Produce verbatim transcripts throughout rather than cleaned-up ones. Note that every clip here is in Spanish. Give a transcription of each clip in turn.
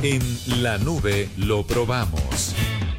En la nube lo probamos.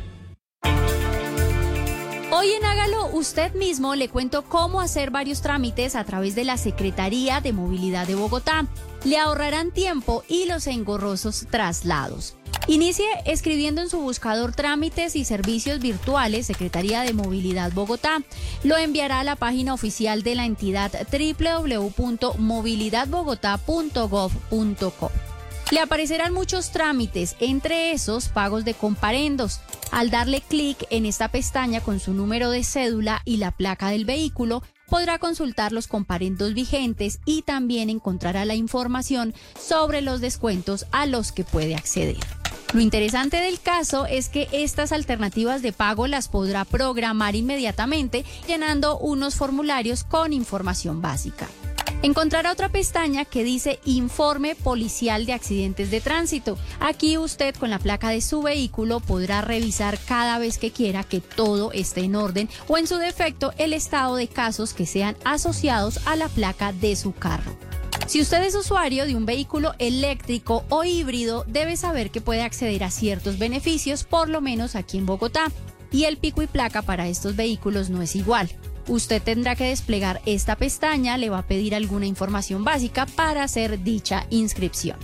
Hoy en Hágalo usted mismo le cuento cómo hacer varios trámites a través de la Secretaría de Movilidad de Bogotá. Le ahorrarán tiempo y los engorrosos traslados. Inicie escribiendo en su buscador trámites y servicios virtuales Secretaría de Movilidad Bogotá. Lo enviará a la página oficial de la entidad doble u doble u doble u punto movilidad bogotá punto gov punto co. Le aparecerán muchos trámites, entre esos pagos de comparendos. Al darle clic en esta pestaña con su número de cédula y la placa del vehículo, podrá consultar los comparendos vigentes y también encontrará la información sobre los descuentos a los que puede acceder. Lo interesante del caso es que estas alternativas de pago las podrá programar inmediatamente llenando unos formularios con información básica. Encontrará otra pestaña que dice Informe Policial de Accidentes de Tránsito. Aquí usted con la placa de su vehículo podrá revisar cada vez que quiera que todo esté en orden o en su defecto el estado de casos que sean asociados a la placa de su carro. Si usted es usuario de un vehículo eléctrico o híbrido, debe saber que puede acceder a ciertos beneficios, por lo menos aquí en Bogotá. Y el pico y placa para estos vehículos no es igual. Usted tendrá que desplegar esta pestaña, le va a pedir alguna información básica para hacer dicha inscripción.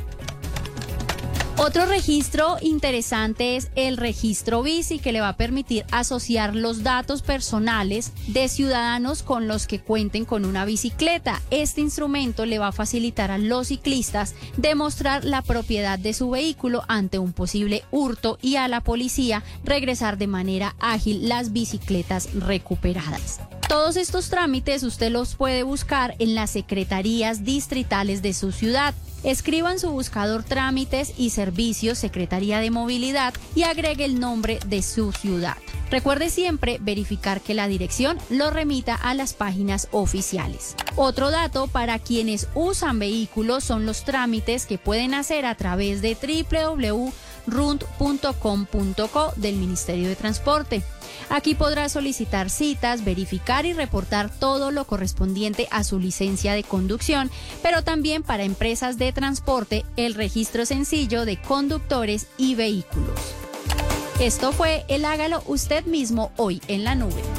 Otro registro interesante es el registro Bici, que le va a permitir asociar los datos personales de ciudadanos con los que cuenten con una bicicleta. Este instrumento le va a facilitar a los ciclistas demostrar la propiedad de su vehículo ante un posible hurto y a la policía regresar de manera ágil las bicicletas recuperadas. Todos estos trámites usted los puede buscar en las secretarías distritales de su ciudad. Escriba en su buscador trámites y servicios Secretaría de Movilidad y agregue el nombre de su ciudad. Recuerde siempre verificar que la dirección lo remita a las páginas oficiales. Otro dato para quienes usan vehículos son los trámites que pueden hacer a través de doble u doble u doble u punto runt punto com punto co del Ministerio de Transporte. Aquí podrá solicitar citas, verificar y reportar todo lo correspondiente a su licencia de conducción, pero también para empresas de transporte el registro sencillo de conductores y vehículos. Esto fue el Hágalo usted mismo hoy en la nube.